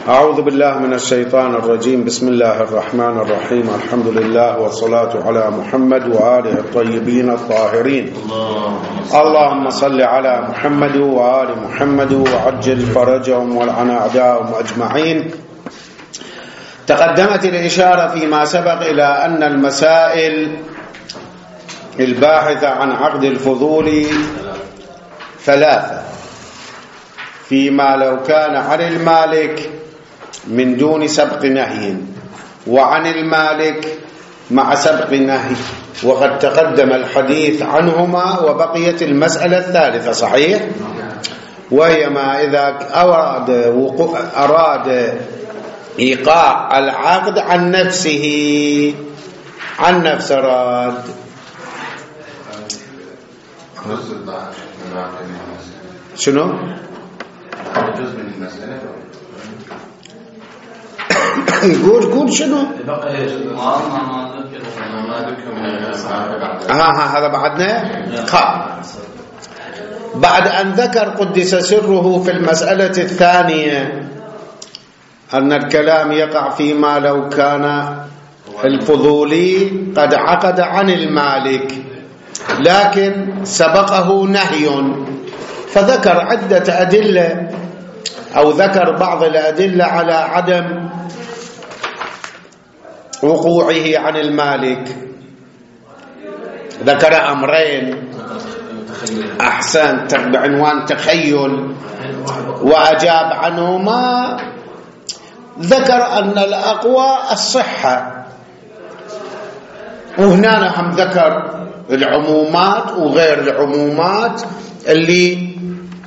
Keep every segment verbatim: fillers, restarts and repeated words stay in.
أعوذ بالله من الشيطان الرجيم. بسم الله الرحمن الرحيم. الحمد لله والصلاة على محمد وآله الطيبين الطاهرين. اللهم صل على محمد وآل محمد وعجل فرجهم والعن أعداءهم أجمعين. تقدمت الإشارة فيما سبق إلى أن المسائل الباحثة عن عقد الفضول ثلاثة، فيما لو كان عن المالك من دون سبق نهي، وعن المالك مع سبق نهي، وقد تقدم الحديث عنهما وبقيت المسألة الثالثة. صحيح؟ وهي ما إذا أراد, أراد إيقاع العقد عن نفسه، عن نفس راد. شنو؟ يقول قول شنو؟ ها ها هذا بعدنا قال بعد أن ذكر قدس سره في المسألة الثانية أن الكلام يقع فيما لو كان الفضولي قد عقد عن المالك لكن سبقه نهي، فذكر عدة أدلة أو ذكر بعض الأدلة على عدم وقوعه عن المالك. ذكر أمرين أحسن بعنوان تخيل وأجاب عنهما. ذكر أن الأقوى الصحة، وهنا هم ذكر العمومات وغير العمومات اللي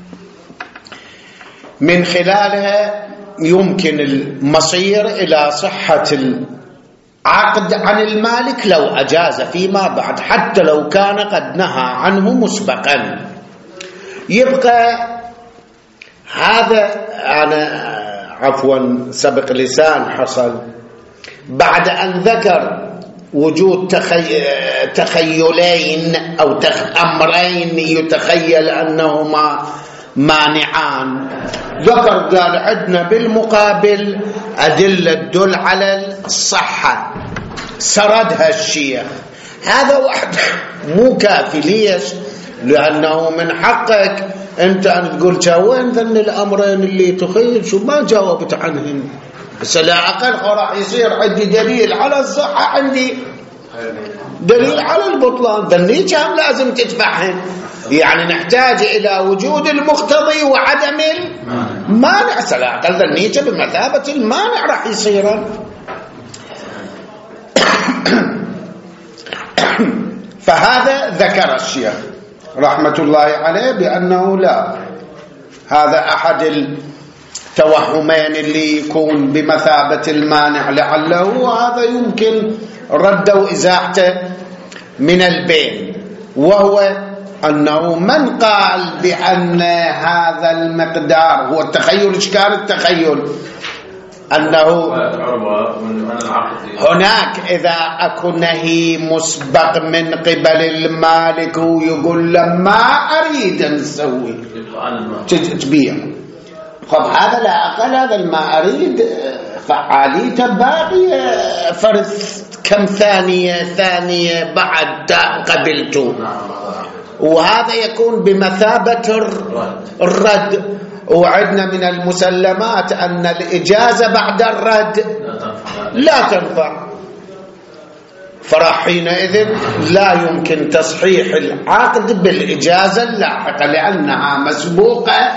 من خلالها يمكن المصير إلى صحة العقد عن المالك لو أجاز فيما بعد، حتى لو كان قد نهى عنه مسبقا. يبقى هذا أنا عفوا سبق لسان حصل بعد أن ذكر وجود تخي... تخيلين أو تخ... أمرين يتخيل أنهما مانعان. ذكر قال عندنا بالمقابل أدلة تدل على الصحة، سردها الشيخ. هذا واحد مو كافي. ليش؟ لأنه من حقك أنت أن تقول وين ذن الأمرين اللي تخيل شو ما جاوبت عنهن، بس لا أقل راح يصير عندي دليل على الصحة، عندي دليل على البطلان. ذني كان لازم تدفعهن، يعني نحتاج إلى وجود المقتضي وعدم المانع. لا أقل ذني بمثابة المانع راح يصير. فهذا ذكر الشيخ رحمة الله عليه بأنه لا، هذا أحد التوهمين اللي يكون بمثابة المانع لعله، وهذا يمكن رده وإزاحته من البين. وهو أنه من قال بأن هذا المقدار هو التخيل. إيش كان التخيل؟ أنه هناك إذا أكو نهي مسبق من قبل المالك ويقول لما أريد نسوي تبيع، خب هذا لا أقل، هذا ما أريد فعاليته باقية فرث كم ثانية ثانية بعد قبلته، وهذا يكون بمثابة الرد. وعدنا من المسلمات أن الإجازة بعد الرد لا تنفع، فحينئذ لا يمكن تصحيح العقد بالإجازة اللاحقة لأنها مسبوقة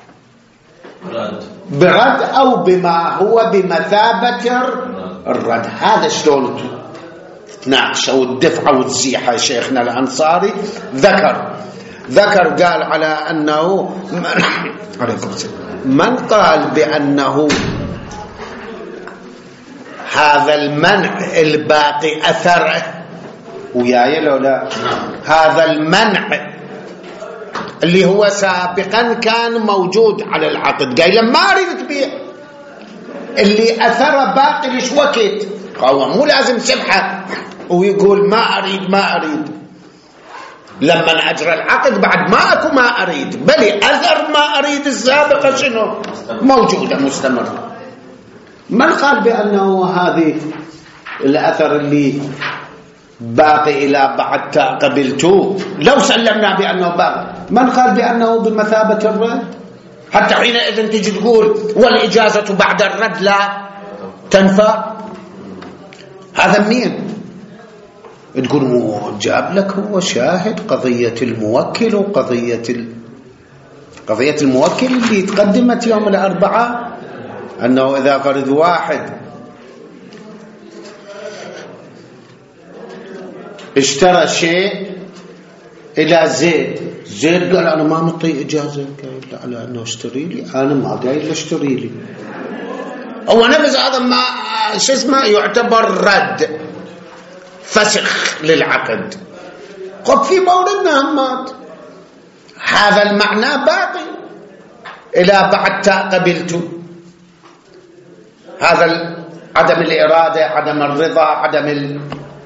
برد أو بما هو بمثابة الرد. هذا شلون تناقش أو الدفع أو الزيحة. شيخنا الأنصاري ذكر ذكر قال على أنه من قال بأنه هذا المنع الباقي أثره وياي لو لا، هذا المنع اللي هو سابقا كان موجود على العقد قايل ما أريد تبيع، اللي أثر باقي ليش وقت، هو مو لازم سبحة ويقول ما أريد ما أريد. لما أجرى العقد بعد ما أكو ما أريد، بل أثر ما أريد السابقة شنو موجودة مستمرة. من قال بأنه هذه الأثر اللي باقي إلى بعد قبلته لو سلمنا بأنه باقي، من قال بأنه بمثابة الرد؟ حتى حينئذ تجي تقول والإجازة بعد الرد لا تنفع. هذا منين؟ تقول مو جاب لك هو شاهد قضية الموكل وقضية ال... قضية الموكل اللي تقدمت يوم الأربعاء، أنه إذا فرض واحد اشترى شيء إلى زيد، زيد قال أنا ما مطي إجازة، قال لا أنه اشتري لي، أنا ما قايل اشتري لي، هو نفس هذا ما شو اسمه يعتبر رد فسخ للعقد. قد في موردنا همات هذا المعنى باقي إلى بعد قبلته، هذا عدم الإرادة، عدم الرضا، عدم ال...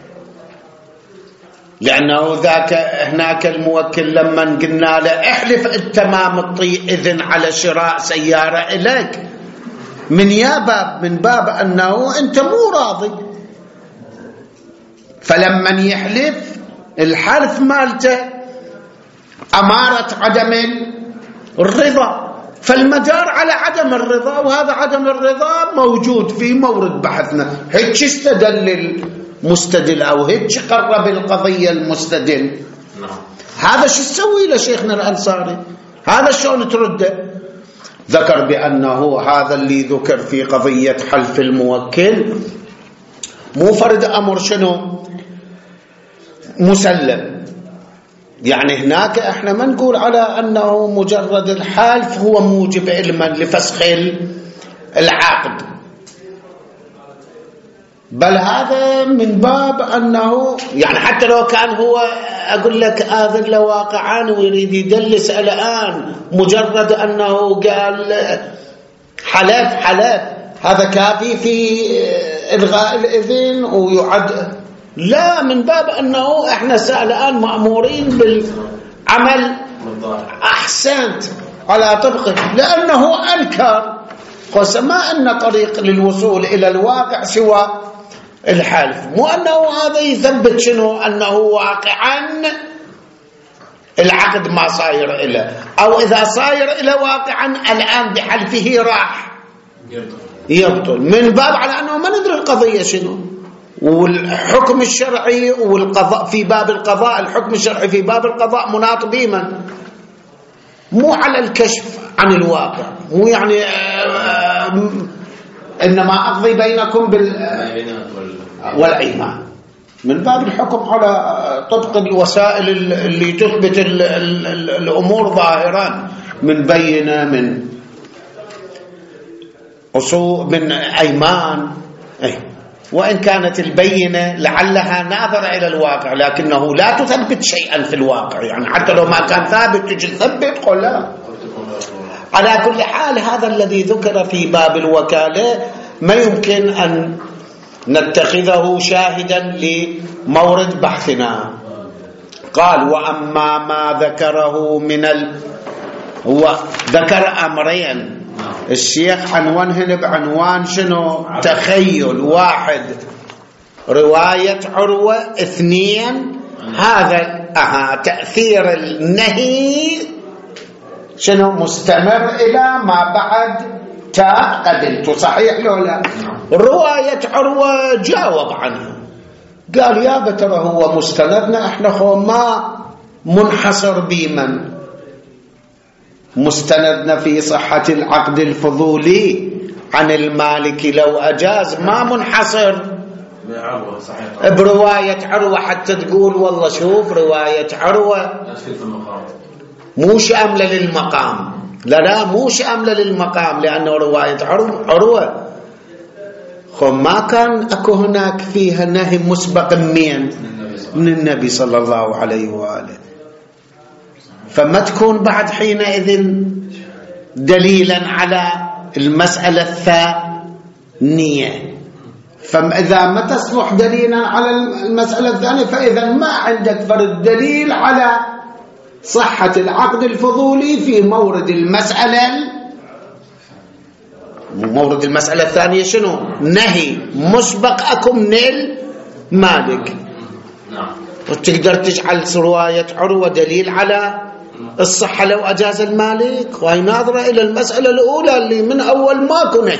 لأنه ذاك هناك الموكل لما قلنا له احلف انت ما مطي إذن على شراء سيارة إليك، من يا باب من باب أنه أنت مو راضي، فلما يحلف الحلف مالته أمارة عدم الرضا، فالمدار على عدم الرضا، وهذا عدم الرضا موجود في مورد بحثنا. هيك استدل المستدل أو هيك قرب القضية المستدل. هذا شو تسوي لشيخنا الأنصاري؟ هذا شلون ترده؟ ذكر بأنه هذا اللي ذكر في قضية حلف الموكل مو فرد أمر شنو مسلم، يعني هناك احنا ما نقول على أنه مجرد الحلف هو موجب علما لفسخ العقد، بل هذا من باب أنه يعني حتى لو كان هو أقول لك آذن لواقعان ويريد يدلس الآن، مجرد أنه قال حلف حلف هذا كافي في إلغاء الإذن ويعد، لا، من باب أنه إحنا الآن مأمورين بالعمل. أحسنت على طبقه، لأنه أنكر قصة ما أن طريق للوصول إلى الواقع سوى الحلف، مو أنه هذا يثبت شنو أنه واقعا العقد ما صاير إلى، أو إذا صاير إلى واقعا الآن بحلفه راح يبطل، من باب على أنه ما ندري القضية شنو، والحكم الشرعي والقضاء في باب القضاء، الحكم الشرعي في باب القضاء مناط بمن؟ مو على الكشف عن الواقع، مو يعني إنما أقضي بينكم بال والأيمان، من باب الحكم على طبق الوسائل اللي تثبت ال ال ال الأمور ظاهرا من بينة من أصول من أيمان، أي وإن كانت البينة لعلها ناظرة إلى الواقع لكنه لا تثبت شيئا في الواقع، يعني حتى لو ما كان ثابت تجي تثبت قل لا. على كل حال هذا الذي ذكر في باب الوكالة ما يمكن أن نتخذه شاهدا لمورد بحثنا. قال وأما ما ذكره من ال... هو ذكر أمرين الشيخ عنوانهن بعنوان شنو؟ تخيل، واحد رواية عروة، اثنين هذا أها تأثير النهي شنو مستمر إلى ما بعد تاء قبلت، صحيح لو لا؟ رواية عروة جاوب عنها قال يا بترى هو مستندنا احنا خو ما منحصر بمن مستندنا في صحة العقد الفضولي عن المالك لو أجاز ما منحصر برواية عروة، حتى تقول والله شوف رواية عروة مو شاملة للمقام، لا لا مو شاملة للمقام، لأنه رواية عروة خو ما كان أكو هناك فيها نهي مسبق من من النبي صلى الله عليه وآله، فما تكون بعد حينئذ دليلا على المسألة الثانية، فإذا ما تصلح دليلا على المسألة الثانية فإذا ما عندك فرد دليل على صحة العقد الفضولي في مورد المسألة مورد المسألة الثانية شنو؟ نهي مسبق أكو من المالك. وتقدر تجعل رواية عروة دليل على الصحة لو أجاز المالك، وهي ناظرة إلى المسألة الأولى اللي من أول ما كنا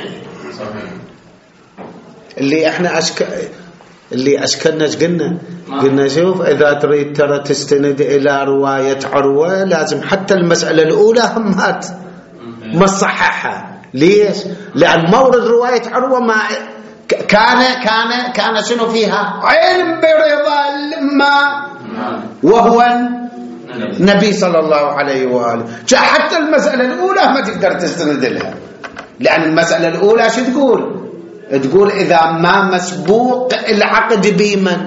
اللي احنا أشك... اللي أشكلنا قلنا قلنا شوف إذا تريد ترى تستند إلى رواية عروة لازم حتى المسألة الأولى همات ما صححها. ليش؟ لأن مورد رواية عروة ما كان كان كان شنو فيها؟ علم برضا الأمة وهو النبي صلى الله عليه وآله. حتى المسألة الأولى ما تقدر تستند لها، لأن المسألة الأولى شو تقول؟ تقول إذا ما مسبوق العقد بمن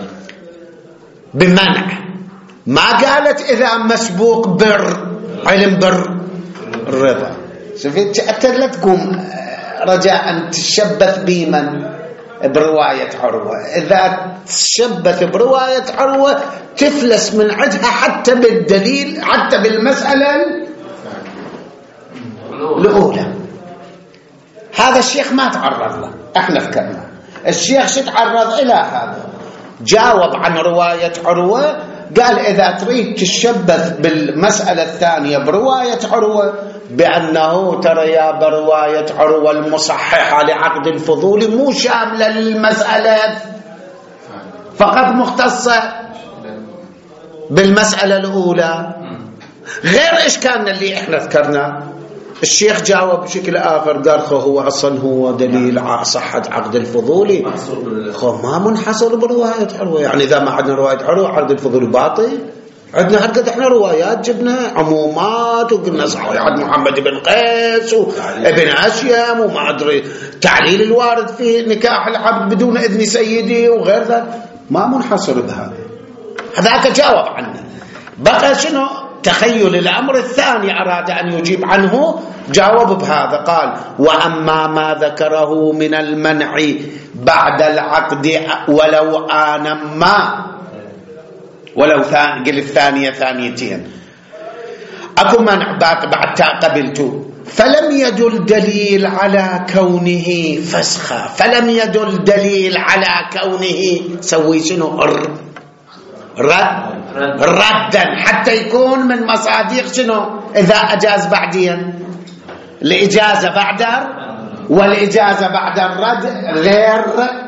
بمنع، ما قالت إذا مسبوق بر علم بر الرضا. شفت حتى لا تقوم رجاء تشبث بمن برواية عروة. إذا تشبث برواية عروة تفلس من عندها حتى بالدليل حتى بالمسألة الأولى. هذا الشيخ ما تعرض له، احنا فكرنا الشيخ شو تعرض إلى هذا، جاوب عن رواية عروة، قال إذا تريد تشبث بالمسألة الثانية برواية عروة بأنه ترى يا برواية عروة المصححة لعقد الفضول مو شاملة للمسألة فقط مختصة بالمسألة الأولى، غير إشكالنا اللي إحنا ذكرنا. الشيخ جاوب بشكل آخر قال خو هو أصلا هو دليل على صحة عقد الفضولي، خو ما منحصر برواية عروة. يعني إذا ما عندنا رواية عروة عقد الفضولي باطل. عندنا هرقد احنا روايات جبنا عمومات وقلنا صحيح عند محمد بن قيس وابن أشيم وما أدري تعليل الوارد في نكاح العبد بدون إذن سيدي وغير ذلك، ما منحصر بهذا. هذاك جاوب عنه. بقى شنو تخيل الأمر الثاني أراد أن يجيب عنه، جاوب بهذا قال وأما ما ذكره من المنع بعد العقد ولو آن ما ولو ثاني قل الثانية ثانيتين أكو منع باق بعد قبلته فلم يدل دليل على كونه فسخا، فلم يدل دليل على كونه سوي شنو رد ردا حتى يكون من مصادق شنو إذا أجاز بعدين الإجازة بعد والإجازة بعد الرد غير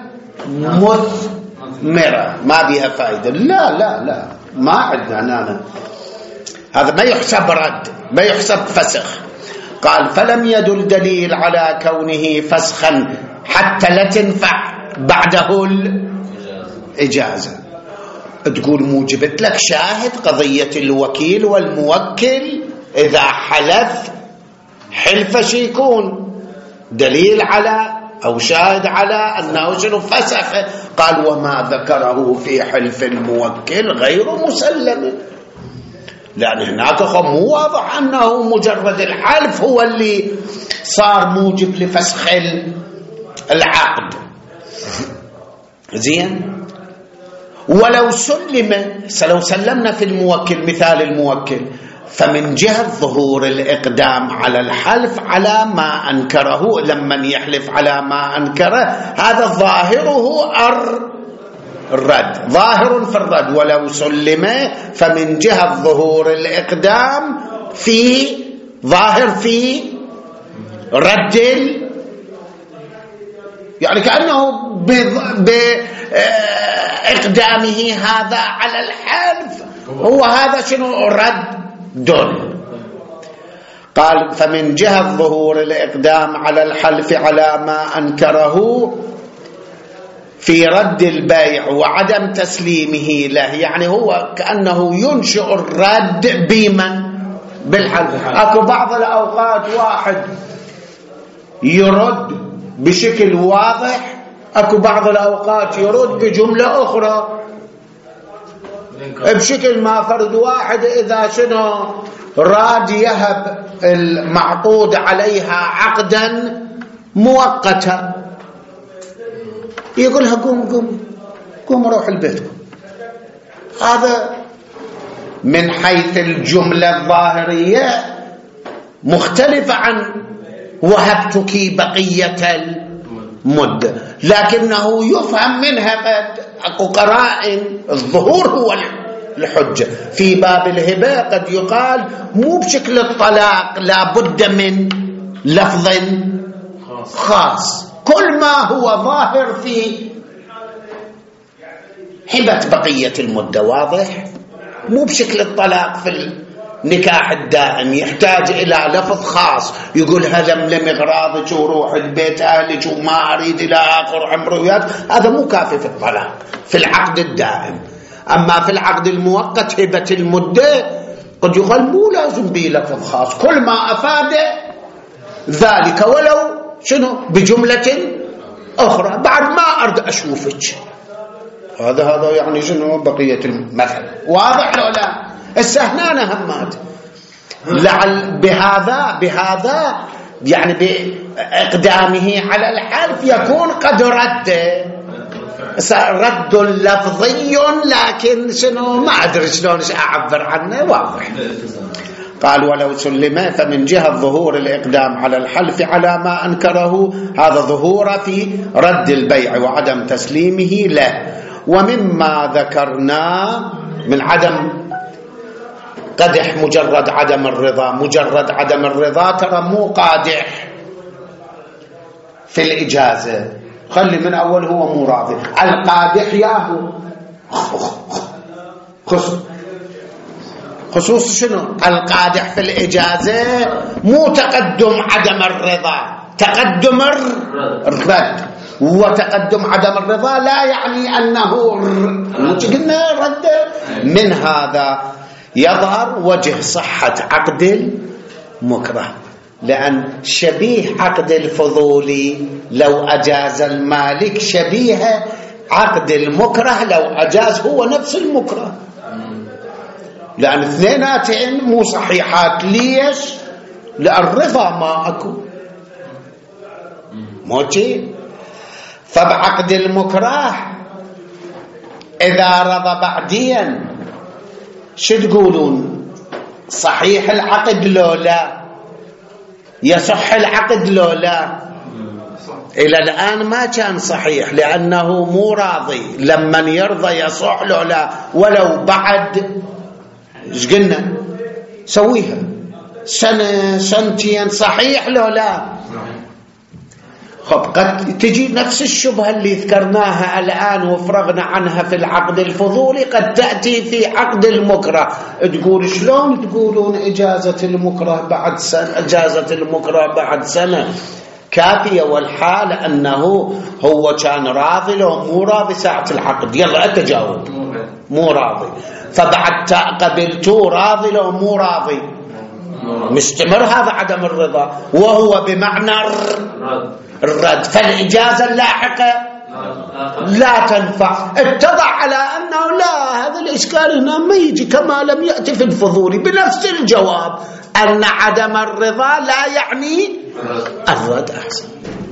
مثمرة ما بها فائدة. لا لا لا ما عندنا أنا هذا ما يحسب رد ما يحسب فسخ. قال فلم يدل دليل على كونه فسخا حتى لا تنفع بعده الإجازة. تقول مو جبت لك شاهد قضية الوكيل والموكل إذا حلف حلف شي يكون دليل على أو شاهد على أنه شنو فسخ. قال وما ذكره في حلف الموكل غير مسلم، لأن هناك مو واضح أنه مجرد الحلف هو اللي صار موجب لفسخ العقد. زين ولو سلم لو سلمنا في الموكل مثال الموكل فمن جهة ظهور الإقدام على الحلف على ما أنكره لمن يحلف على ما أنكره هذا ظاهره الرد ظاهر في الرد. ولو سلم فمن جهة ظهور الإقدام في ظاهر في رد يعني كأنه بإقدامه هذا على الحلف هو هذا شنو رد دون. قال فمن جهة ظهور الإقدام على الحلف على ما أنكره في رد البيع وعدم تسليمه له، يعني هو كأنه ينشئ الرد بمن بالحلف. أكو بعض الأوقات واحد يرد بشكل واضح، أكو بعض الأوقات يرد بجملة أخرى بشكل ما فرد واحد إذا شنو راد يهب المعقود عليها عقدا مؤقتا يقولها قوم قوم قوم روح البيت. هذا من حيث الجملة الظاهرية مختلفة عن وهبتك بقية المدة، لكنه يفهم منها قد أكو قرائن الظهور هو الحجة. في باب الهبة قد يقال مو بشكل الطلاق لا بد من لفظ خاص، كل ما هو ظاهر في هبة بقية المدة واضح، مو بشكل الطلاق في النكاح الدائم يحتاج إلى لفظ خاص يقول هذا من اغراضك وروح البيت أهلك وما أريد إلى آخر عمره وياك، هذا مو كافي في الطلاق في العقد الدائم. أما في العقد المؤقت هبة المدة قد يقال مو لازم به لفظ خاص، كل ما أفاد ذلك ولو شنو بجملة أخرى بعد ما أرد أشوفك، هذا هذا يعني شنو بقية المثل. واضح لو لا؟ السهنان همات لعل بهذا بهذا يعني بإقدامه على الحلف يكون قد رد رد لفظي، لكن شنو ما أدري شلون أعبر عنه واضح. قال ولو سلم فمن جهة ظهور الإقدام على الحلف على ما أنكره، هذا ظهور في رد البيع وعدم تسليمه له. ومما ذكرنا من عدم قدح مجرد عدم الرضا، مجرد عدم الرضا ترى مو قادح في الإجازة، خلي من أول هو مو راضي، القادح ياهو خصوص خصوص شنو القادح في الإجازة مو تقدم عدم الرضا، تقدم الرد، وتقدم عدم الرضا لا يعني أنه قلنا رد. من هذا يظهر وجه صحة عقد المكره، لأن شبيه عقد الفضولي لو أجاز المالك شبيه عقد المكره لو أجاز هو نفس المكره، لأن اثنيناتهم مو صحيحات. ليش؟ لأن الرضا ما أكو موجي. فبعقد المكره إذا رضى بعديا شو تقولون؟ صحيح العقد لو لا؟ يصح العقد لو لا؟ إلى الآن ما كان صحيح لأنه مو راضي، لما يرضى يصح لو لا، ولو بعد ايش قلنا سويها سنة سنتين صحيح لو لا. خب قد تجي نفس الشبهة اللي ذكرناها الآن وفرغنا عنها في العقد الفضولي قد تأتي في عقد المكره، تقول شلون تقولون إجازة المكره بعد سنة، إجازة المكره بعد سنة كافية، والحال أنه هو كان راضي لو مو راضي ساعة العقد، يلا أنت جاوب مو راضي، فبعد قبلتو راضي لو مو راضي مستمر، هذا عدم الرضا وهو بمعنى الرد. فالإجازة اللاحقة لا تنفع. اتضح على أنه لا، هذا الإشكال هنا ما يجي كما لم يأتي في الفضولي بنفس الجواب أن عدم الرضا لا يعني الرد. أحسن.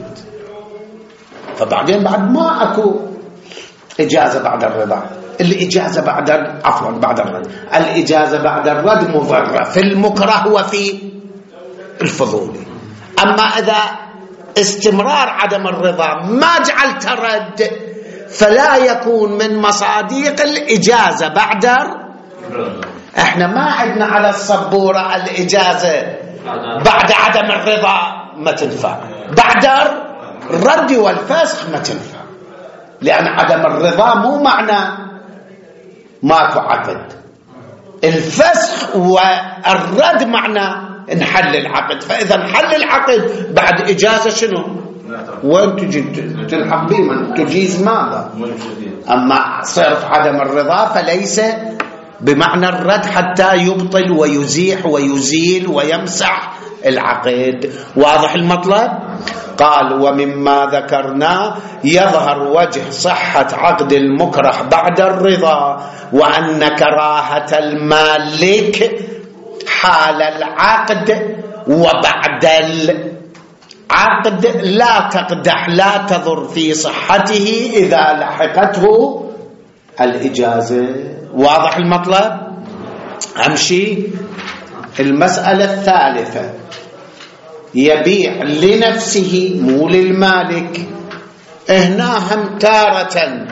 فبعدين بعد ما أكو إجازة بعد الرضا، الإجازة بعد عفوا بعد الرد، الإجازة بعد الرد مضرة في المكره وفي الفضولي. أما إذا استمرار عدم الرضا ما جعلت رد فلا يكون من مصادق الإجازة بعد. احنا ما عندنا على الصبورة الإجازة بعد عدم الرضا ما تنفع، بعد الرد والفسخ ما تنفع، لأن عدم الرضا مو معنى ماكو عقد، الفسخ والرد معنى انحل العقد. فإذا انحل العقد بعد إجازة شنو؟ وين تجي تلحق به من تجيز ماذا؟ أما صرف عدم الرضا فليس بمعنى الرد حتى يبطل ويزيح ويزيل ويمسح العقد. واضح المطلب؟ قال ومما ذكرنا يظهر وجه صحة عقد المكره بعد الرضا، وأن كراهة المالك حال العقد وبعد العقد لا تقدح لا تضر في صحته إذا لحقته الإجازة. واضح المطلب؟ أمشي المسألة الثالثة يبيع لنفسه مو للمالك، هنا هم تارة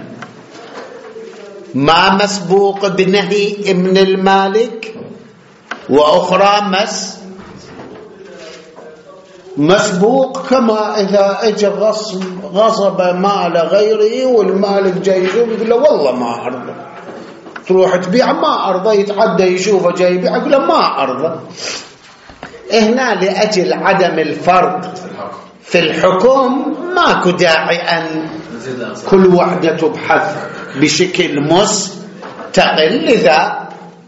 ما مسبوق بنهي من المالك، وأخرى مس مسبوق، كما إذا اجى غصب غصب مال غيره والمالك جاي يشوف يقول له والله ما أرضى، تروح تبيع ما أرضى، يتعدى يشوفه جاي يبيع يقول له ما أرضى. هنا لأجل عدم الفرق في الحكم ماكو داعي أن كل وحدة تبحث بشكل مستقل، لذا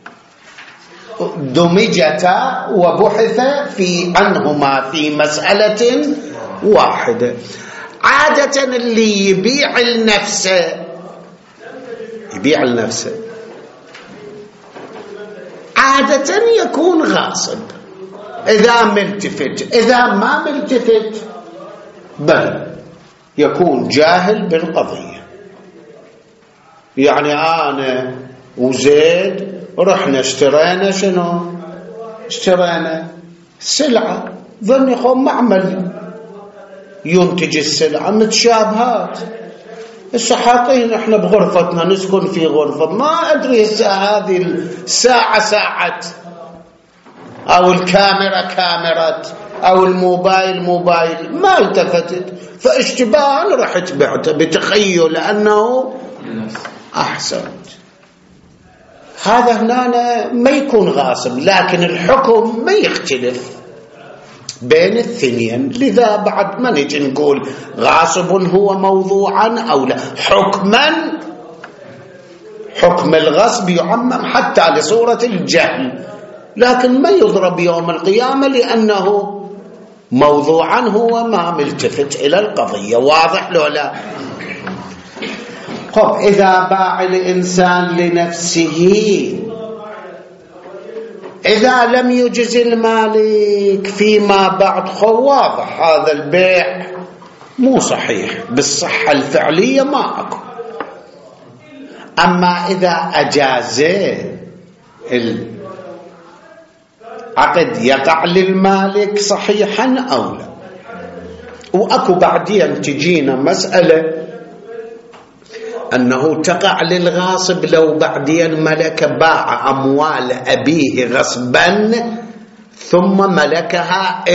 دمجتا وبحث في عنهما في مسألة واحدة. عادة اللي يبيع لنفسه يبيع لنفسه عادة يكون غاصب إذا ملتفت، إذا ما ملتفت بل يكون جاهل بالقضية. يعني أنا وزيد رحنا اشترينا شنو؟ اشترينا سلعة، ظني خو معمل ينتج السلعة متشابهات، الشحاطين احنا بغرفتنا نسكن في غرفة، ما ادري الساعة هذه الساعة ساعة او الكاميرا كاميرا او الموبايل موبايل، ما التفتت، فاشتباها رحت بعته بتخيل انه احسن. هذا هنا ما يكون غاصب، لكن الحكم ما يختلف بين الاثنين، لذا بعد ما نجي نقول غاصب هو موضوعا او لا. حكما حكم الغصب يعمم حتى لصورة الجهل، لكن ما يضرب يوم القيامة لأنه موضوعا هو ما ملتفت إلى القضية. واضح لو لا؟ طب إذا باع الإنسان لنفسه إذا لم يجز المالك فيما بعد، خو واضح هذا البيع مو صحيح بالصحة الفعلية ما أكو. أما إذا أجاز العقد يقع للمالك صحيحا أو لا. وأكو بعدين تجينا مسألة أنه تقع للغاصب لو بعدين ملك باع أموال أبيه غصبا ثم ملكها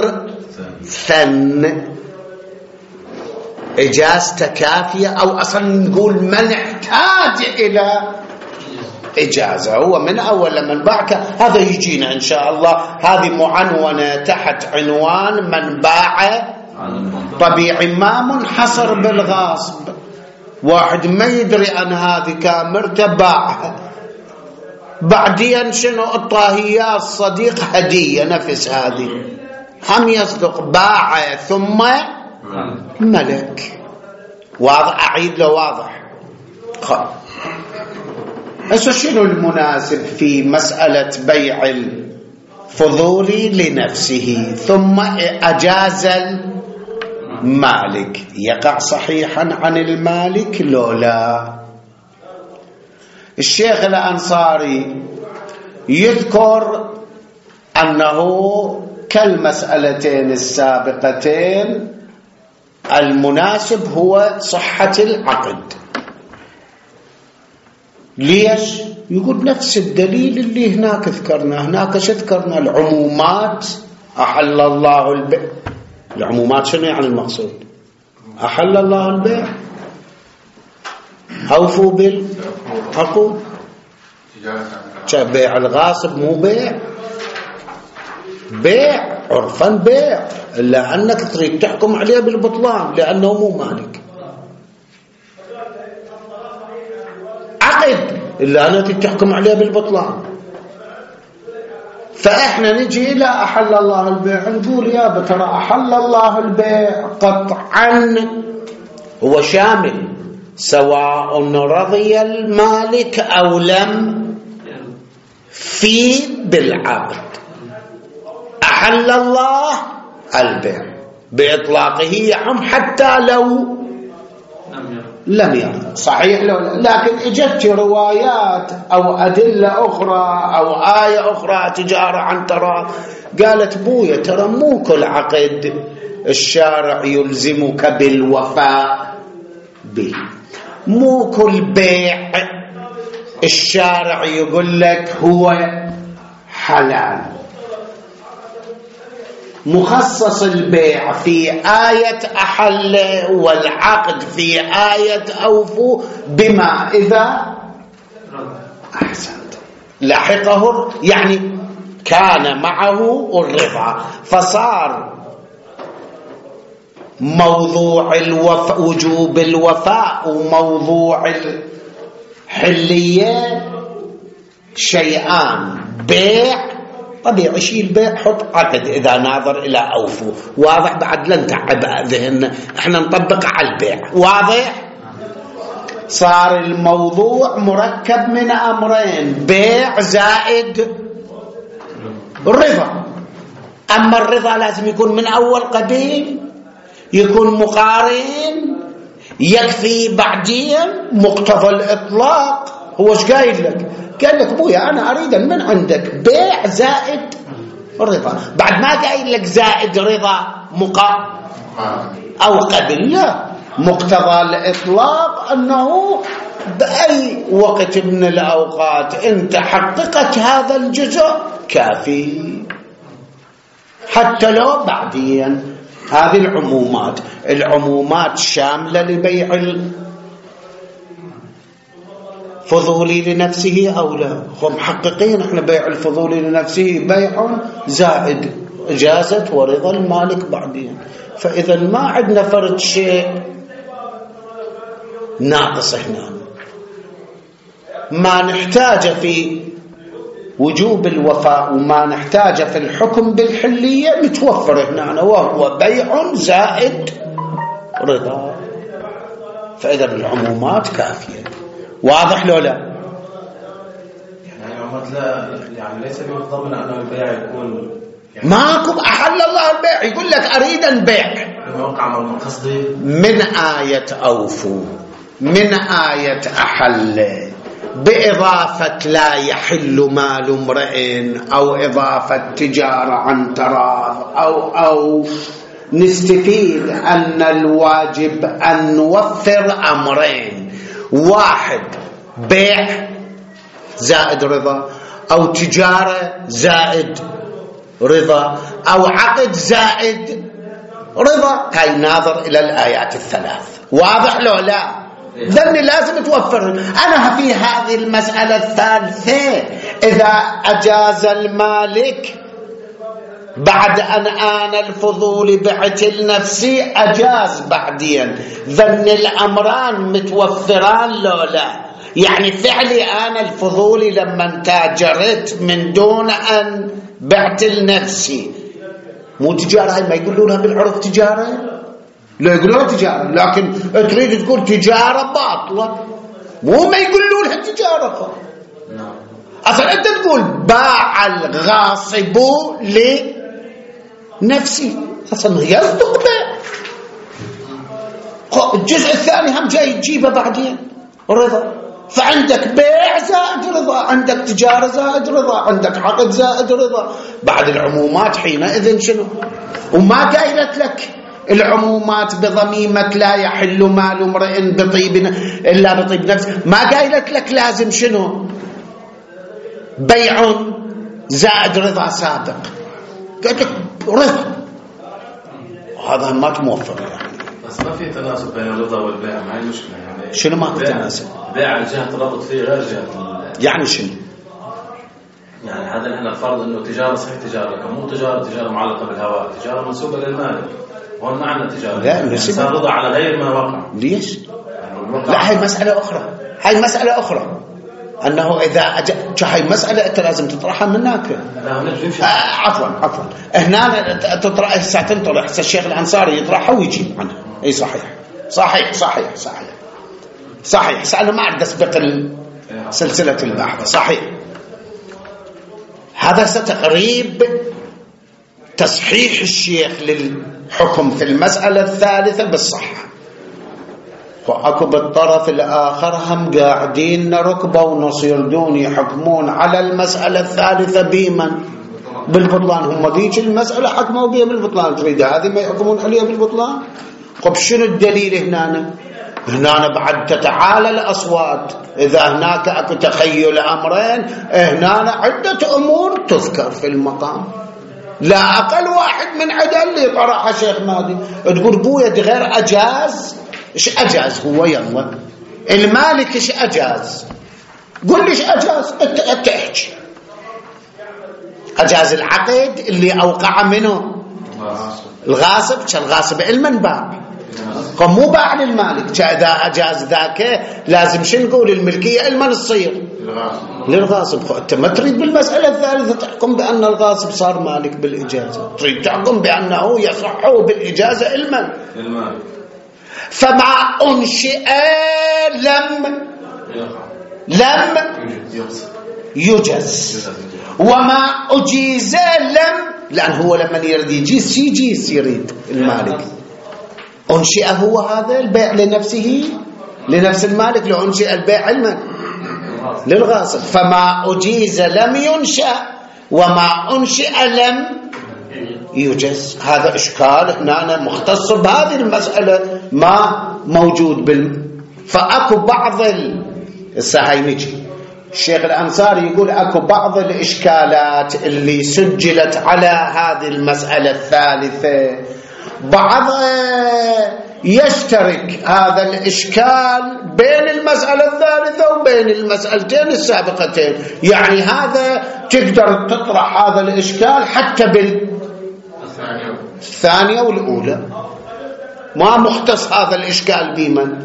إرثا، إجازة كافية، أو أصلا نقول من احتاج إلى إجازة، هو من أول من باعك. هذا يجينا إن شاء الله، هذه معنونة تحت عنوان من باع طبيعي ما منحصر بالغاصب. واحد ما يدري أن هذه كاميرته باعها، بعدين شنو الطاهية الصديق هدية نفس هذه، هم يصدق باع ثم ملك. واضح؟ أعيد له واضح. خل هسه شنو المناسب في مسألة بيع الفضولي لنفسه ثم أجاز المالك، يقع صحيحا عن المالك لو لا؟ الشيخ الأنصاري يذكر أنه كالمسألتين السابقتين المناسب هو صحة العقد. ليش؟ يقول نفس الدليل اللي هناك ذكرنا. هناك شو ذكرنا؟ العمومات أحل الله البيع. العمومات شنو يعني المقصود؟ أحل الله البيع، أوفوا بالعقود. بيع الغاصب مو بيع، بيع عرفا بيع، إلا أنك تريد تحكم عليه بالبطلان لأنه مو مالك. عقد إلا أنك تحكم عليه بالبطلان. فإحنا نجي إلى أحل الله البيع نقول يا ترى أحل الله البيع قطعا هو شامل، سواء رضي المالك أو لم في بالعقد. أحل الله البيع بإطلاقه يعم حتى لو لم يرد. صحيح لو لكن اجت روايات أو أدلة أخرى أو آية أخرى تجارة عن تراض قالت بويا ترى مو كل عقد الشارع يلزمك بالوفاء به، مو كل بيع الشارع يقول لك هو حلال. مخصص البيع في آية أحل والعقد في آية أوفوا بما إذا أحسنت لحقه، يعني كان معه الرضا، فصار موضوع الوفاء وجوب الوفاء وموضوع الحلية شيئان. بيع طبيعي شيء البيع حط عقد إذا ناظر إلى أوفو، واضح؟ بعد لن تعب ذهننا، احنا نطبق على البيع، واضح؟ صار الموضوع مركب من أمرين، بيع زائد الرضا. أما الرضا لازم يكون من أول قبيل، يكون مقارن، يكفي بعدين مقتضى الإطلاق. هو ايش قايل لك؟ قال لك ابويا انا اريد من عندك بيع زائد رضا، بعد ما قايل لك زائد رضا مقا او قبل، لا، مقتضى الاطلاق انه باي وقت من الاوقات انت حققت هذا الجزء كافي حتى لو بعدين. هذه العمومات، العمومات شامله لبيع فضولي لنفسه أو لا. هم محققين احنا بيع الفضولي لنفسه بيع زائد إجازة ورضا المالك بعدين، فإذا ما عندنا فرد شيء ناقص. هنا ما نحتاج في وجوب الوفاء وما نحتاج في الحكم بالحلية متوفر هنا، وهو بيع زائد رضا، فإذا العمومات كافية. واضح لو لا؟ يعني العمومات لا، يعني ليس بالضمن أن البيع يكون يعني ماكم أحل الله البيع، يقول لك أريد البيع بموقع من قصدي من آية أوفوا، من آية أحل، بإضافة لا يحل مال امرئ أو إضافة تجارة عن تراض أو أو نستفيد أن الواجب أن نوفر أمرين: واحد بيع زائد رضا، أو تجارة زائد رضا، أو عقد زائد رضا. هاي ناظر إلى الآيات الثلاث. واضح لو لا؟ ذني لازم توفر. أنا في هذه المسألة الثالثة إذا أجاز المالك بعد أن آن الفضول بعت لنفسي أجاز بعدين، ذن الأمران متوفران لو لا؟ يعني فعلي أنا الفضولي لما تاجرت من دون أن بعت لنفسي مو تجارة، هاي ما يقولونها بالعرف تجارة؟ لا يقولونها تجارة، لكن تريد تقول تجارة باطلة، مو ما يقولونها تجارة. أصلا أنت تقول باع الغاصب لنفسي، أصلا يصدق بيع. الجزء الثاني هم جاي تجيبه بعدين رضا، فعندك بيع زائد رضا، عندك تجارة زائد رضا، عندك عقد زائد رضا. بعد العمومات حينئذ شنو؟ وما قايلت لك العمومات بضميمة لا يحل مال امرئ بطيب إلا بطيب نفس، ما قايلت لك لازم شنو؟ بيع زائد رضا سابق، قالت لك رضا، وهذا ما تموفر يعني. بس ما في تناسب بين الرضا والبيع، ما هي مشكلة يعني. شنو ما في تناسب؟ بيع الجهة تربط فيه غير جهة يعني شنو؟ يعني هذا احنا الفرض انه تجارة صحيح تجارة، لكن مو تجارة تجارة معلقة بالهواء، تجارة منسوبة للمالك، هون معنى تجارة. لا يعني صار رضا على غير ما وقع. ليش؟ يعني لا هاي مسألة أخرى، هاي مسألة أخرى، أنه إذا أج... هاي مسألة أنت لازم تطرحها من هناك. آه عفوا عفوا هنا تطرح هسه تنطرح هسه الشيخ الأنصاري يطرحها ويجيب عنها. أي صحيح صحيح صحيح صحيح صحيح سألنا ما عاد سبق سلسلة البحث. صحيح، هذا ستقريب تصحيح الشيخ للحكم في المسألة الثالثة بالصحة. وأكو بالطرف الآخر هم قاعدين نركبوا ونصيردون يحكمون على المسألة الثالثة بيمن بالبطلان. هم ذيك المسألة حكموا بها بالبطلان، تريد هذه ما يحكمون عليها بالبطلان؟ طب شنو الدليل هنا؟ هنا بعد تتعالى الأصوات، إذا هناك أكو تخيل أمرين هنا عدة أمور تذكر في المقام، لا أقل واحد من عدة اللي طرحها شيخ مادي. تقول بويا غير أجاز، إيش أجاز هو؟ يلا المالك إيش أجاز؟ قل لي إيش أجاز؟ أنت تحكي أجاز العقد اللي أوقع منه الغاصب، كالغاصب علما باع، مو باع للمالك. إذا أجاز ذاك لازم شو نقول؟ الملكية علما تصير للغاصب. أنت ما تريد بالمسألة الثالثة تحكم بأن الغاصب صار مالك بالإجازة، تريد تحكم بأنه يصح بالإجازة علما. فما أنشئ لم لم يجز، وما أجيز لم، لأن هو لما يريد يجيز يجيز يريد المالك. أنشئ هو هذا البيع لنفسه لنفس المالك، لو أنشئ البيع علما للغاصب. فما أجيز لم ينشأ، وما أنشئ لم يجز. هذا إشكال هنا مختص بهذه المسألة ما موجود بال... فأكو بعض ال... الساحي نجي الشيخ الأنصاري يقول أكو بعض الإشكالات اللي سجلت على هذه المسألة الثالثة، بعض يشترك هذا الإشكال بين المسألة الثالثة وبين المسألتين السابقتين. يعني هذا تقدر تطرح هذا الإشكال حتى بالثانية والأولى، ما مختص هذا الإشكال بمن،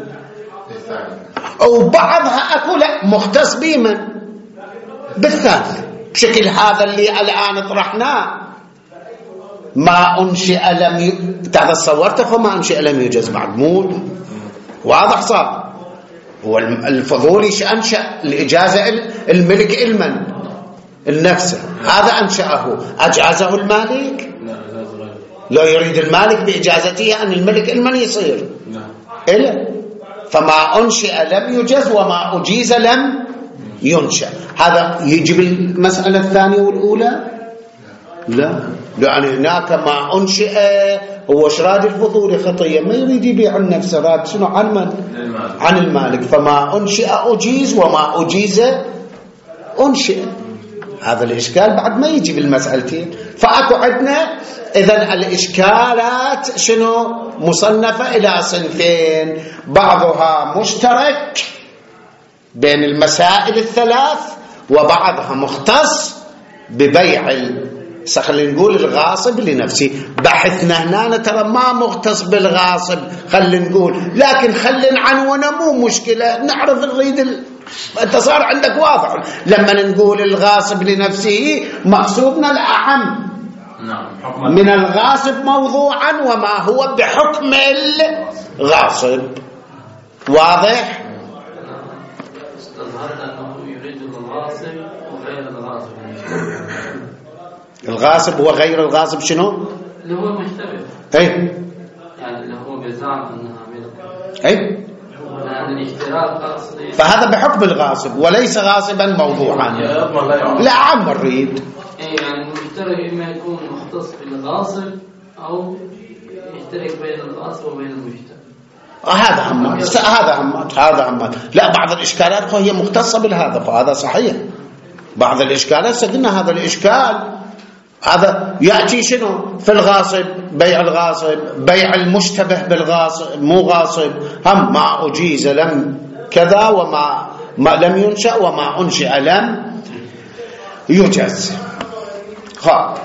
وبعضها أكو لا مختص بمن بالثالث. بشكل هذا اللي الآن طرحناه ما أنشئ لم ي... تعال تصورته فما أنشئ لم يجز بعد مو واضح صار. هو الفضولي أنشأ الإجازة الملك علما النفس، هذا أنشأه، أجازه المالك؟ لو يريد المالك بإجازته أن الملك علما يصير إلا. فما أنشئ لم يجز وما أجيز لم ينشأ. هذا يجب المسألة الثانية والأولى؟ لا، لأن هناك ما أنشئ هو شراد الفضول خطية، ما يريد يبيع النفس، راد شنو؟ عن من؟ عن المالك. فما أنشئ أجيز وما أجيز أنشئ. هذا الإشكال بعد ما يجي بالمسألتين. فأكو عندنا إذن الإشكالات شنو؟ مصنفة إلى صنفين، بعضها مشترك بين المسائل الثلاث، وبعضها مختص ببيع خلينا نقول الغاصب لنفسه. بحثنا هنا ترى ما مختص بالغاصب خلينا نقول، لكن خلينا عنونا مو مشكلة، نعرف نريد ال... انت صار عندك واضح لما نقول الغاصب لنفسه مقصودنا الأعم من الغاصب موضوعا وما هو بحكم الغاصب. واضح؟ استظهرت أنه يريد الغاصب وغير الغاصب. الغاصب وغير الغاصب شنو؟ اللي هو المشتبه. اي يعني اللي هو بيزعم انها ملك. اي يعني الاشتراك اصلي. فهذا بحكم الغاصب وليس غاصبا موضوعا. لا عم نريد. اي يعني المشترك اما يكون مختص بالغاصب او يشترك بين الغاصب وبين المشتبه. هذا عمات هذا عمات هذا عمات لا، بعض الإشكالات هي مختصة بالهذا، فهذا صحيح. بعض الإشكالات سجلنا هذا الإشكال، هذا يأتي شنو في الغاصب؟ بيع الغاصب، بيع المشتبه بالغاصب مو غاصب، هم ما أجيز لم كذا وما ما لم ينشأ وما أنشأ لم يجز. خلاص.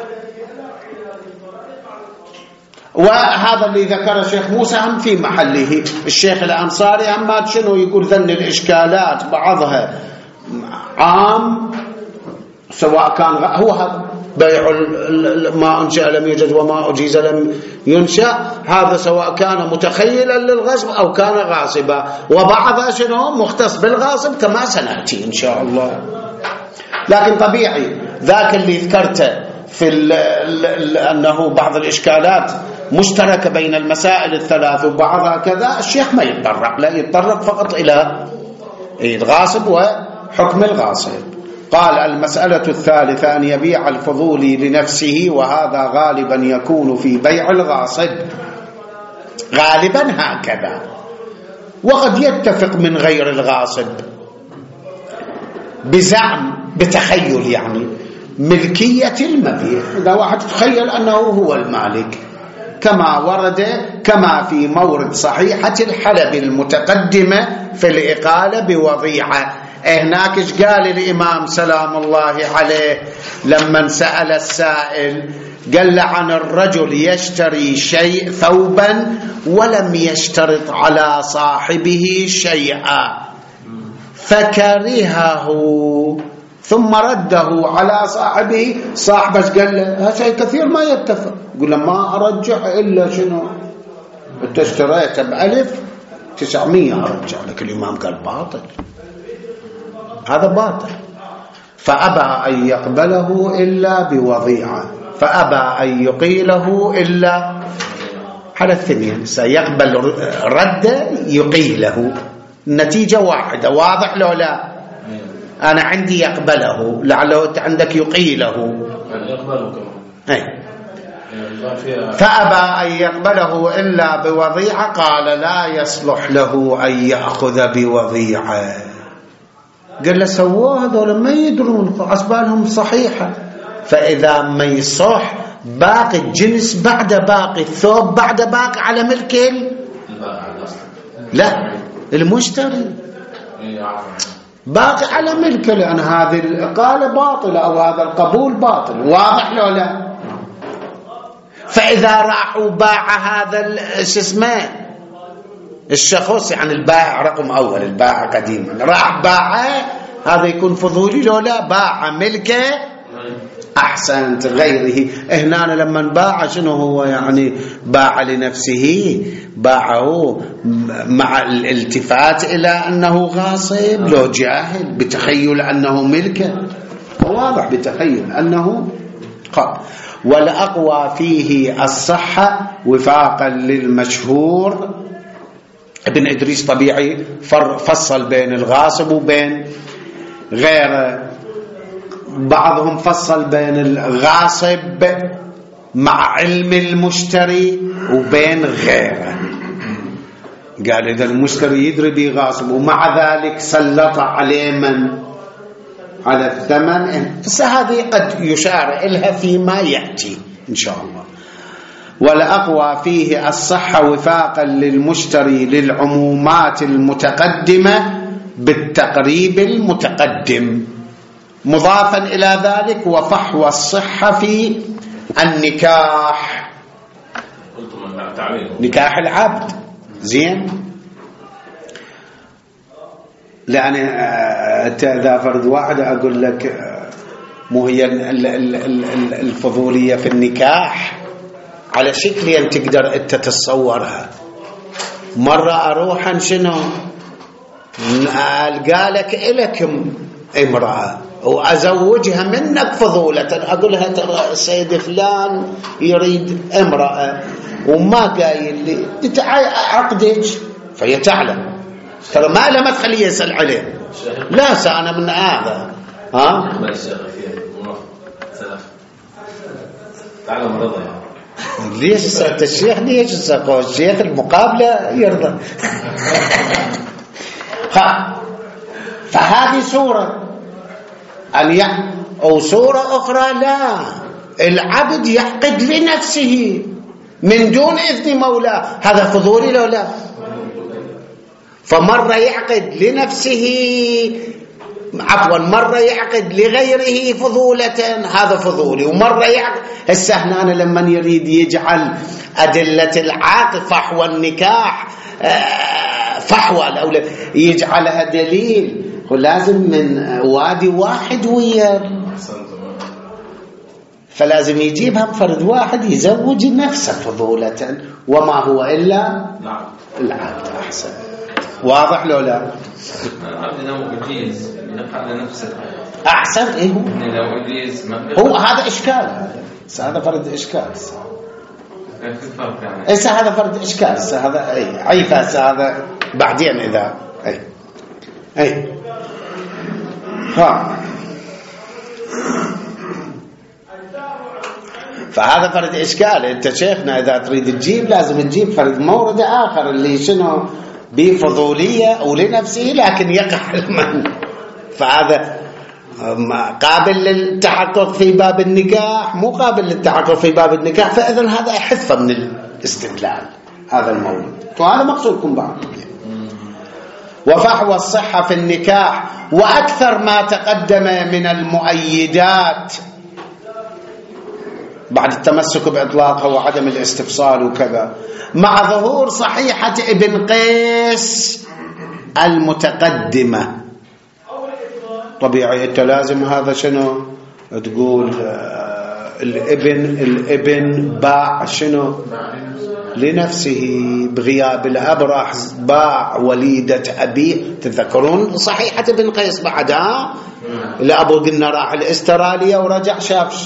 وهذا اللي ذكر الشيخ موسى هم في محله. الشيخ الأنصاري هم شنو يقول؟ ذن الإشكالات بعضها عام، سواء كان هو هذا بيع ما أنشأ لم يجز وما أجيز لم ينشأ، هذا سواء كان متخيلا للغصب أو كان غاصبا، وبعضها شنو مختص بالغاصب كما سنأتي إن شاء الله. لكن طبيعي ذاك اللي ذكرته في ال ال ال أنه بعض الإشكالات مشتركة بين المسائل الثلاث وبعضها كذا، الشيخ ما يتطرق، لا يتطرق فقط إلى الغاصب وحكم الغاصب. قال المسألة الثالثة أن يبيع الفضولي لنفسه، وهذا غالبا يكون في بيع الغاصب، غالبا هكذا، وقد يتفق من غير الغاصب بزعم، بتخيل يعني ملكية المبيع. إذا واحد تخيل أنه هو المالك، كما ورد كما في مورد صحيحة الحلب المتقدمة في الإقالة بوضيعة. هناك ايش قال الإمام سلام الله عليه لما سأل السائل؟ قال عن الرجل يشتري شيء ثوبا ولم يشترط على صاحبه شيئا فكرهه ثم رده على صاحبه، صاحبه قال له هذا شيء كثير ما يتفق، يقول له ما أرجح إلا شنو؟ أنت اشتريته بألف تسعمية أرجع لك. الإمام قال باطل، هذا باطل. فأبى أن يقبله إلا بوضيعة، فأبى أن يقيله إلا على الثنين، سيقبل رد يقيله، النتيجة واحدة. واضح لو لا؟ أنا عندي يقبله، لعله عندك يقيله. يقبله كمان. فأبى أن يقبله إلا بوضيعة، قال لا يصلح له أن يأخذ بوضيعة. قال له سووه هذول ما يدرون، أسبالهم صحيحة. فإذا ما يصح باقي الجنس بعد باقي الثوب بعد باقي على ملك لا المشتري، باقي على ملكه، لأن هذه الإقالة باطلة أو هذا القبول باطل. واضح لو لا؟ فإذا راحوا باع هذا شو اسمه الشخص، يعني البائع رقم أول، البائع قديما راح باع، هذا يكون فضولي لو لا؟ باع ملكه أحسنت غيره. هنا لما باع شنو هو يعني؟ باع لنفسه، باعه مع الالتفات إلى أنه غاصب، لو جاهل بتخيل أنه ملكه، واضح بتخيل أنه قاب. والأقوى فيه الصحة وفاقا للمشهور. ابن إدريس طبيعي فصل بين الغاصب وبين غيره، بعضهم فصل بين الغاصب مع علم المشتري وبين غيره، قال إذا المشتري يدري بغاصب ومع ذلك سلط عليه من على الثمن، بس هذه قد يشار إلها فيما يأتي إن شاء الله. والأقوى فيه الصحة وفاقا للمشتري للعمومات المتقدمة بالتقريب المتقدم، مضافا إلى ذلك وفحوى الصحة في النكاح، نكاح العبد زين. لأن إذا فرض واحد أقول لك مو هي الفضولية في النكاح على شكل أن تقدر أنت تتصورها. مرة أروح شنو ألقى لك إلك امرأة وأزوجها منك فضولة، أقولها ترى السيد فلان يريد امرأة وما قايل لي تعال عقدك، فهي تعلم ترى ما لما تخليه يسأل عليه، لا سأنا من هذا ها تعلم رضا. ليش سألت الشيخ؟ ليش سأقول الشيخ المقابلة يرضى؟ فهذه صورة أن ي... أو صورة أخرى لا، العبد يعقد لنفسه من دون إذن مولاه، هذا فضولي لو لا؟ فمرة يعقد لنفسه عفوا مرة يعقد لغيره فضولة، هذا فضولي. ومرة يعقد هسه هنا لما يريد يجعل أدلة العقد فحوى النكاح فحوى الأولى يجعلها دليل، ولازم من وادي واحد ويا، فلازم يجيبها بفرد واحد يزوج نفسه فضولة، وما هو إلا العقد. أحسن واضح لو لا؟ العبد لو يجيز ينفع لنفسه أحسن. إيه هو لو يجيز هو هذا إشكال، هذا فرد إشكال. هسه هذا فرد إشكال. هسه هذا أي عيف. هسه هذا بعدين إذا أي أي ها فهذا فرد إشكال. أنت شيخنا إذا تريد تجيب لازم تجيب فرد مورد آخر اللي شنو بفضولية أو لنفسه لكن يقع المن. فهذا قابل للتحقق في باب النكاح مو قابل للتحقق في باب النكاح. فإذن هذا حذف من الاستدلال هذا المورد. وهذا مقصودكم بعض. وفحوى الصحة في النكاح وأكثر ما تقدم من المؤيدات بعد التمسك بإطلاقها وعدم الاستفصال وكذا مع ظهور صحيحة ابن قيس المتقدمة. طبيعي أنت لازم هذا شنو تقول آه الابن الابن باع شنو لنفسه بغياب الأب راح باع وليدة أبيه. تذكرون صحيحة ابن قيس بعدها الأبو قلنا راح الاستراليا ورجع شافش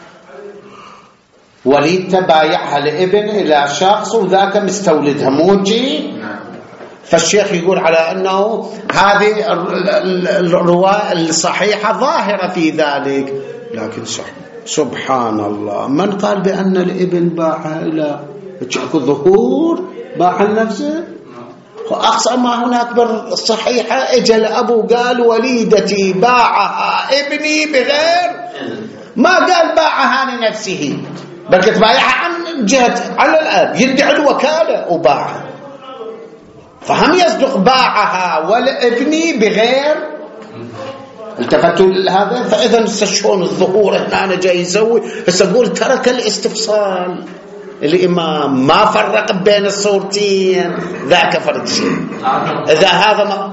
وليدته بايعها لابن إلى شخص وذاك مستولدها موجي. فالشيخ يقول على أنه هذه الرواية الصحيحة ظاهرة في ذلك. لكن سبحان الله من قال بأن الابن باعها إلى اكو ظهور باعها لنفسه؟ أقصى ما هناك بالصحيحة اجى الأبو قال وليدتي باعها ابني بغير ما قال باعها لنفسه بل تبايعها عن جهة على الأب يدعي الوكالة وباعها. فهم يصدق باعها والابني بغير التفتوا لهذا. فإذا شلون الظهور هنا أنا جاي يسوي هسه أقول ترك الاستفصال الإمام ما فرق بين الصورتين ذاك فرق شيء. إذا هذا ما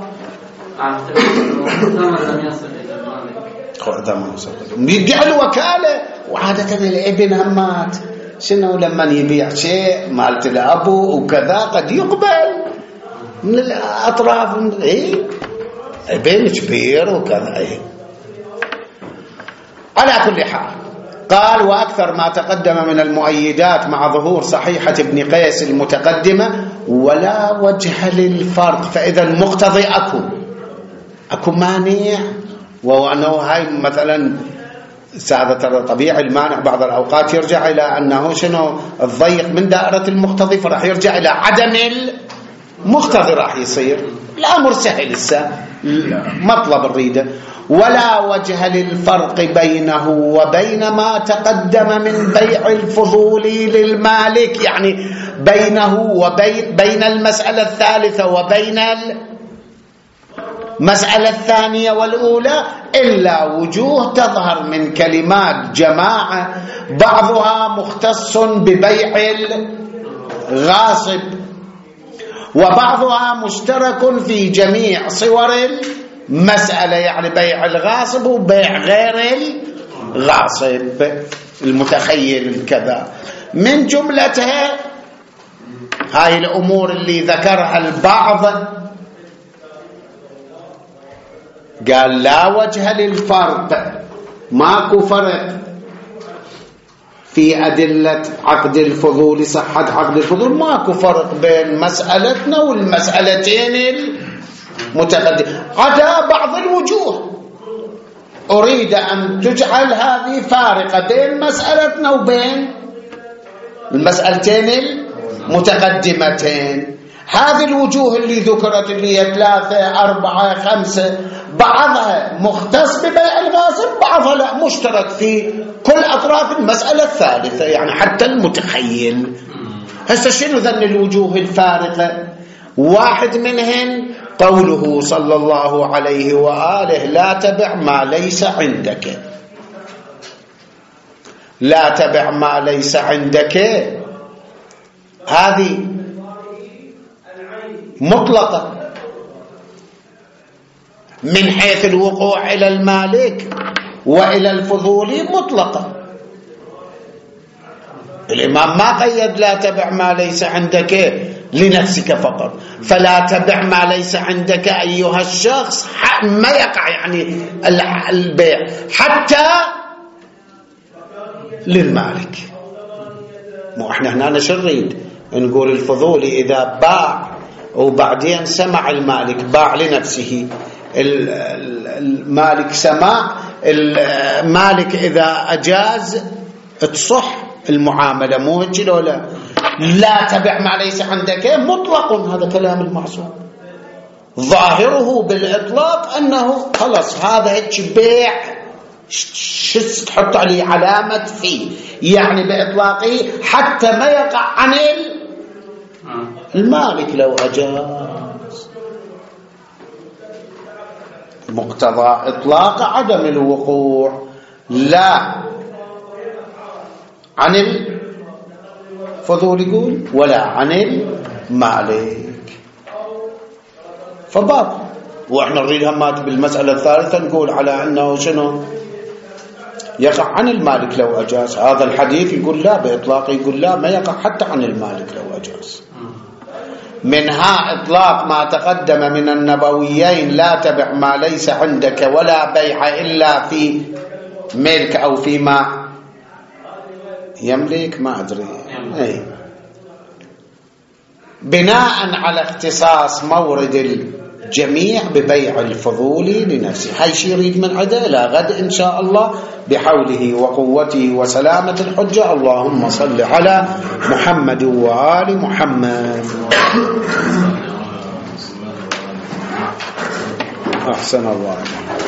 إذا ما وصل يدعي الوكالة. وعادة الابن همات شنو لما يبيع شيء مالت الأبو وكذا قد يقبل من الأطراف من إيه ابن كبير وكذا إيه. على كل حال قال وأكثر ما تقدم من المؤيدات مع ظهور صحيحة ابن قيس المتقدمة ولا وجه للفرق. فإذا مقتضي أكو أكو مانع وهو أنه هاي مثلا هذا ترى طبيعي المانع بعض الأوقات يرجع إلى أنه شنو الضيق من دائرة المقتضي فراح يرجع إلى عدم المقتضي راح يصير الأمر سهل السهل مطلب الريدة. ولا وجه للفرق بينه وبين ما تقدم من بيع الفضول للمالك يعني بينه وبين بين المسألة الثالثة وبين المسألة الثانية والأولى إلا وجوه تظهر من كلمات جماعة بعضها مختص ببيع الغاصب وبعضها مشترك في جميع صور المسألة يعني بيع الغاصب وبيع غير الغاصب المتخيل كذا. من جملتها هاي الأمور اللي ذكرها البعض قال لا وجه للفرق ماكو فرق في أدلة عقد الفضول صحة عقد الفضول ماكو فرق بين مسألتنا والمسألتين المتقدمة عدا بعض الوجوه أريد أن تجعل هذه فارقة بين مسألتنا وبين المسألتين المتقدمتين. هذه الوجوه اللي ذكرت اللي هي ثلاثة أربعة خمسة بعضها مختص ببيع الغاصب بعضها لا مشترك في كل أطراف المسألة الثالثة يعني حتى المتخيل. هسه شنو ذن الوجوه الفارقة؟ واحد منهن قوله صلى الله عليه وآله لا تبع ما ليس عندك. لا تبع ما ليس عندك هذه مطلقة من حيث الوقوع إلى المالك وإلى الفضولي مطلقة. الإمام ما قيد لا تبع ما ليس عندك لنفسك فقط. فلا تبع ما ليس عندك أيها الشخص ما يقع يعني البيع حتى للمالك مو احنا هنا شو نريد نقول؟ الفضولي إذا باع وبعدين سمع المالك باع لنفسه، المالك سمع، المالك إذا أجاز تصح المعاملة، مو هيك ولا لا تبع ما ليس عندك مطلق. هذا كلام المعصوم ظاهره بالإطلاق أنه خلص هذا هيك بيع شس تحط عليه علامة فيه، يعني بإطلاقه حتى ما يقع عن المالك لو أجاز. مقتضى إطلاق عدم الوقوع لا عن الفضول يقول ولا عن المالك، فباطل. واحنا نريد همات بالمسألة الثالثة نقول على أنه شنو يقع عن المالك لو أجاز. هذا الحديث يقول لا بإطلاق، يقول لا ما يقع حتى عن المالك لو أجاز. منها إطلاق ما تقدم من النبويين لا تبع ما ليس عندك ولا بيع إلا في ملك أو فيما يملك، ما أدري أي. بناء على اختصاص مورد الجميع ببيع الفضول لنفسه. هاي شيء يريد من عده إلى غد إن شاء الله بحوله وقوته وسلامة الحجة. اللهم صل على محمد وآل محمد. أحسن الله.